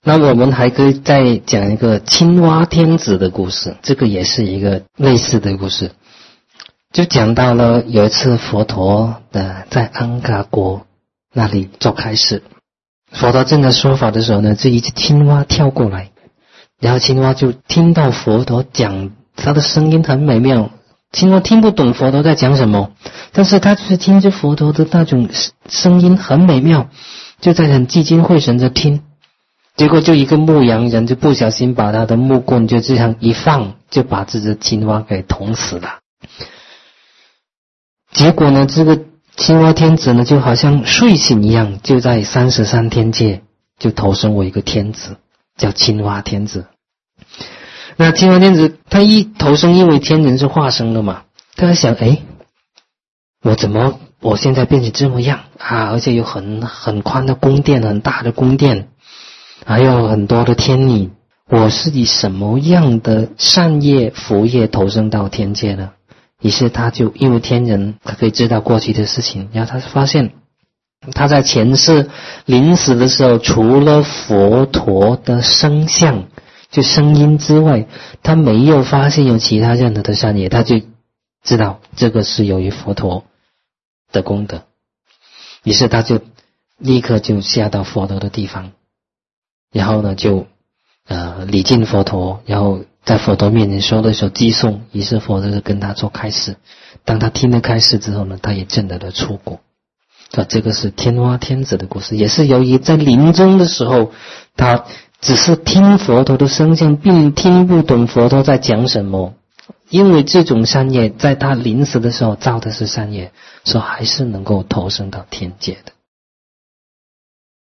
那我们还可以再讲一个青蛙天子的故事，这个也是一个类似的故事。就讲到了有一次佛陀在安嘎国那里做开示，佛陀正在说法的时候呢，这一只青蛙跳过来，然后青蛙就听到佛陀讲，他的声音很美妙，青蛙听不懂佛陀在讲什么，但是他就是听着佛陀的那种声音很美妙，就在很聚精会神的听。结果就一个牧羊人就不小心把他的木棍就这样一放，就把这只青蛙给捅死了。结果呢，这个青蛙天子呢就好像睡醒一样，就在33天界就投生为一个天子，叫青蛙天子。那青蛙天子他一投生，因为天人是化生的嘛，他在想，我现在变成这么样啊，而且有很宽的宫殿，很大的宫殿，还有很多的天女，我是以什么样的善业福业投生到天界呢？于是他就因为天人他可以知道过去的事情，然后他发现他在前世临死的时候，除了佛陀的声相就声音之外，他没有发现有其他任何的善业，他就知道这个是由于佛陀的功德。于是他就立刻就下到佛陀的地方，然后呢就礼敬佛陀，然后在佛陀面前说了一首偈颂，于是佛陀就跟他做开示。当他听了开示之后呢，他也证得了出果。这个是天蛙天子的故事，也是由于在临终的时候，他只是听佛陀的声相，并听不懂佛陀在讲什么。因为这种善业在他临死的时候造的是善业，所以还是能够投生到天界的。